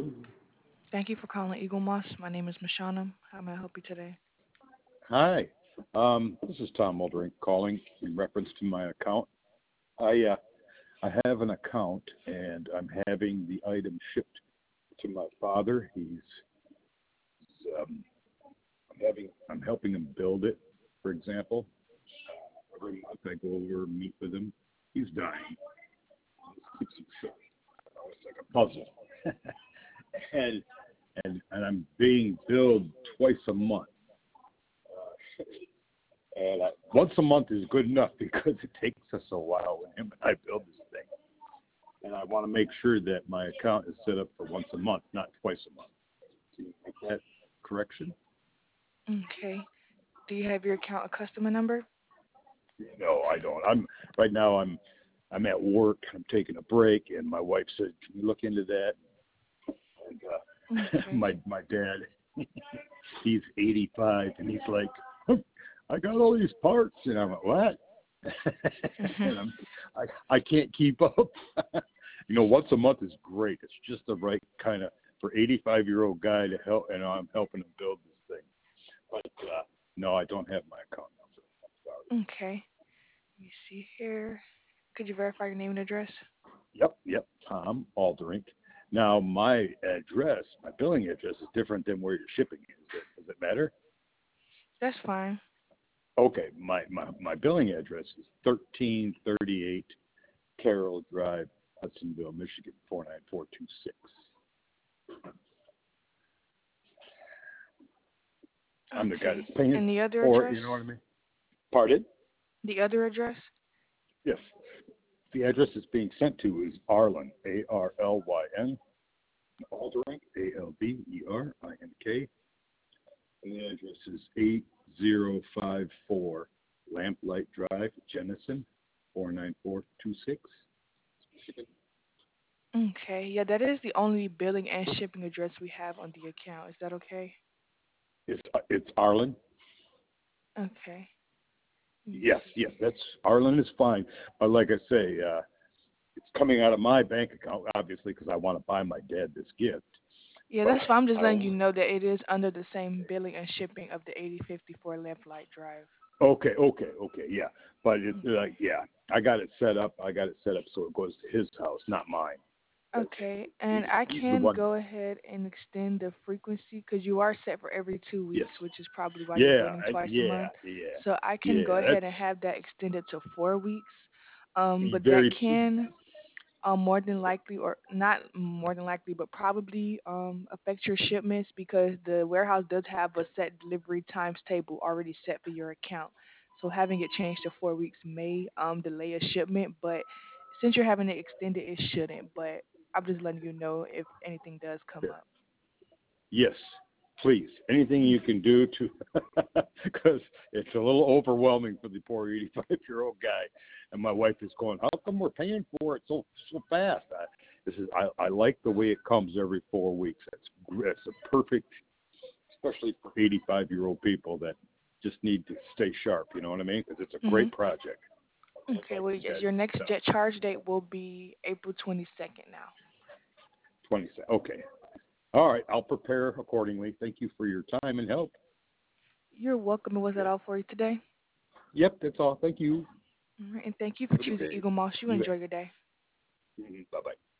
Thank you for calling Eagle Moss. My name is Mashana. How may I help you today? Hi, this is Tom Muldering calling in reference to my account. I have an account and I'm having the item shipped to my father. I'm helping him build it. For example, every month I go over and meet with him. He's dying. Keeps him shut. It's like a puzzle, and I'm being billed twice a month. Once a month is good enough because it takes us a while when him and I build this thing. And I want to make sure that my account is set up for once a month, not twice a month. Can you make that correction? Okay. Do you have your account a customer number? No, I don't. I'm at work. I'm taking a break, and my wife said, "Can you look into that?" And Okay. my dad, he's 85, and he's like, "I got all these parts," and I'm like, "What?" Mhm. and I can't keep up. Once a month is great. It's just the right kind of for 85-year-old guy to help, and I'm helping him build this thing. But no, I don't have my account number. I'm sorry. Okay. Let me see here. Could you verify your name and address? Yep, Tom Aldrink. Now, my address, my billing address is different than where your shipping is. Does it matter? That's fine. Okay, my billing address is 1338 Carroll Drive, Hudsonville, Michigan, 49426. I'm the guy Okay. that's paying And the other for it, address? you know what I mean? Pardon? The other address? Yes. The address it's being sent to is Arlen, Arlyn, Alderink, Alberink, and the address is 8054 Lamplight Drive, Jenison, 49426. Okay. Yeah, that is the only billing and shipping address we have on the account. Is that okay? It's Arlen. Okay. Let me Yes, see yes, here. that's Arlen is fine. But like I say, it's coming out of my bank account, obviously, because I want to buy my dad this gift. Yeah, But that's fine. I'm just I letting you don't. know that it is under the same billing and shipping of the 8054 Lamplight Drive. Okay, yeah. But it's Okay. yeah, I got it set up. I got it set up so it goes to his house, not mine. Because Okay, and I he's the can one. go ahead and extend the frequency because you are set for every two Yes. weeks, which is probably why you're Yeah. getting twice a Yeah. month. Yeah. So I can go Yeah. ahead and have that extended to 4 weeks. But that Very. can more than likely, or not more than likely, but probably affect your shipments because the warehouse does have a set delivery times table already set for your account. So having it changed to 4 weeks may delay a shipment, but since you're having it extended, it shouldn't. But I'm just letting you know if anything does come up. Yes, please. Anything you can do to, because it's a little overwhelming for the poor 85-year-old guy. And my wife is going, "How come we're paying for it so fast?" I like the way it comes every 4 weeks. That's a perfect, especially for 85-year-old people that just need to stay sharp. You know what I mean? Because it's a Hmm. great project. I'd Okay, like well, you yes, guys your to next jet charge date will be April 22nd now. 20 cents. Okay. All right. I'll prepare accordingly. Thank you for your time and help. You're welcome. And was that Okay. all for you today? Yep, that's all. Thank you. All right, and thank you for Have a good choosing day. Eagle Moss. You You bet. enjoy your day. Bye bye.